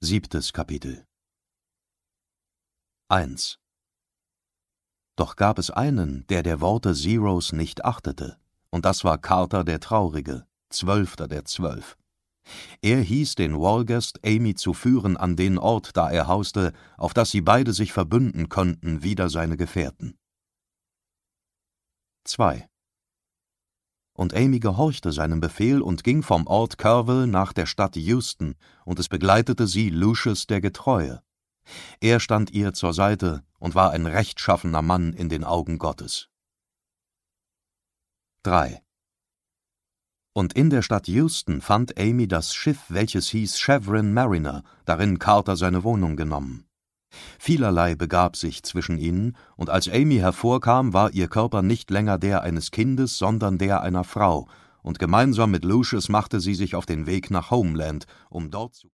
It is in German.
7. Kapitel 1. Doch gab es einen, der Worte Zeros nicht achtete, und das war Carter der Traurige, 12. der 12. Er hieß den Walgast, Amy zu führen an den Ort, da er hauste, auf dass sie beide sich verbünden könnten wider seine Gefährten. 2. Und Amy gehorchte seinem Befehl und ging vom Ort Kerrville nach der Stadt Houston, und es begleitete sie Lucius der Getreue. Er stand ihr zur Seite und war ein rechtschaffener Mann in den Augen Gottes. 3. Und in der Stadt Houston fand Amy das Schiff, welches hieß Chevron Mariner, darin Carter seine Wohnung genommen. Vielerlei begab sich zwischen ihnen, und als Amy hervorkam, war ihr Körper nicht länger der eines Kindes, sondern der einer Frau, und gemeinsam mit Lucius machte sie sich auf den Weg nach Homeland, um dort zu